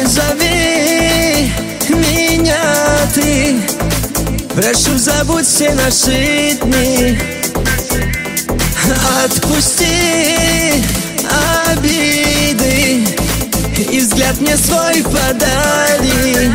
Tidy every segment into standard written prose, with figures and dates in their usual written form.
Позови меня ты, прошу, забудь все наши дни. Отпусти обиды и взгляд мне свой подари.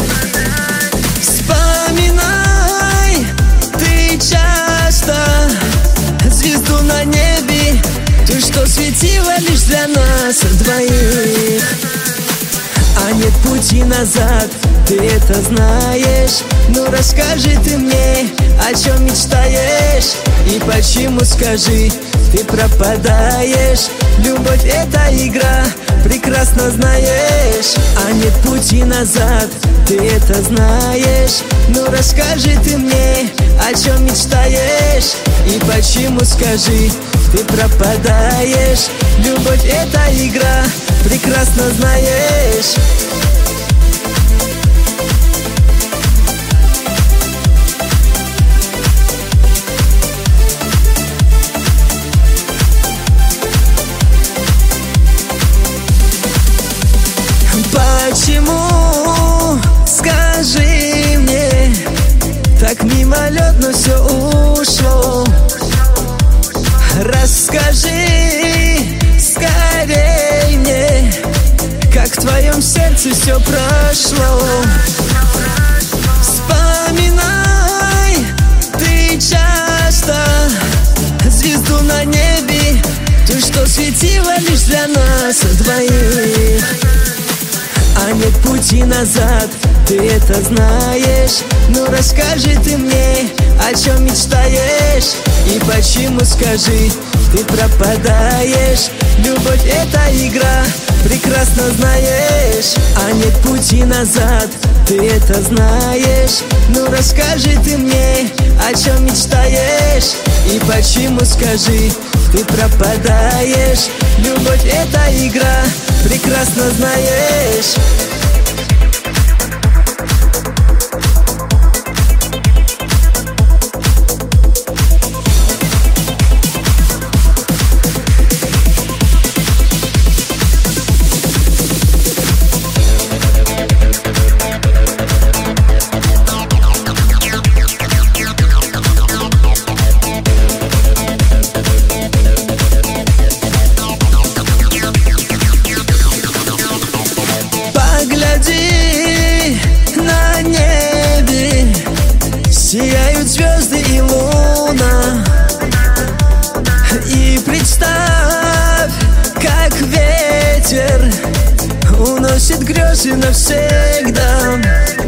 Вспоминай ты часто звезду на небе, ту, что светила лишь для нас двоих. А нет пути назад, ты это знаешь. Ну расскажи ты мне, о чем мечтаешь и почему, скажи, ты пропадаешь. Любовь — это игра, прекрасно знаешь. А нет пути назад, ты это знаешь. Ну расскажи ты мне, о чем мечтаешь и почему, скажи, ты пропадаешь. Любовь — это игра, прекрасно знаешь. Почему, скажи мне, так мимолетно все ушло? Расскажи скорей мне, как в твоем сердце все прошло. Вспоминай ты часто звезду на небе, ту, что светила лишь для нас двоих. А нет пути назад, ты это знаешь. Ну расскажи ты мне, о чем мечтаешь и почему, скажи, ты пропадаешь. Любовь — это игра, прекрасно знаешь. А нет пути назад, ты это знаешь. Ну расскажи ты мне, о чем мечтаешь и почему, скажи, ты пропадаешь. Любовь — это игра, прекрасно знаешь. Погляди на небе, сияют звезды и луна. И представь, как ветер уносит грезы навсегда.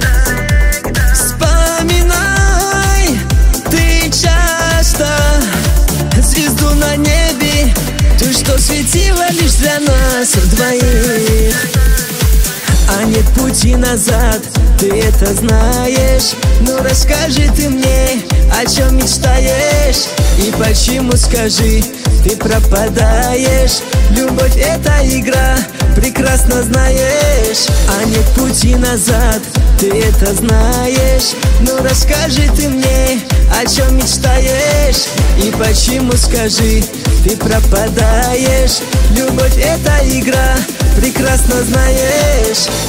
Вспоминай ты часто звезду на небе, ту, что светила лишь для нас двоих. А нет пути назад, ты это знаешь. Ну расскажи ты мне, о чем мечтаешь и почему, скажи, ты пропадаешь. Любовь — это игра, прекрасно знаешь. А нет пути назад, ты это знаешь. Ну расскажи ты мне, о чем мечтаешь и почему, скажи, ты пропадаешь. Любовь — это игра, прекрасно знаешь.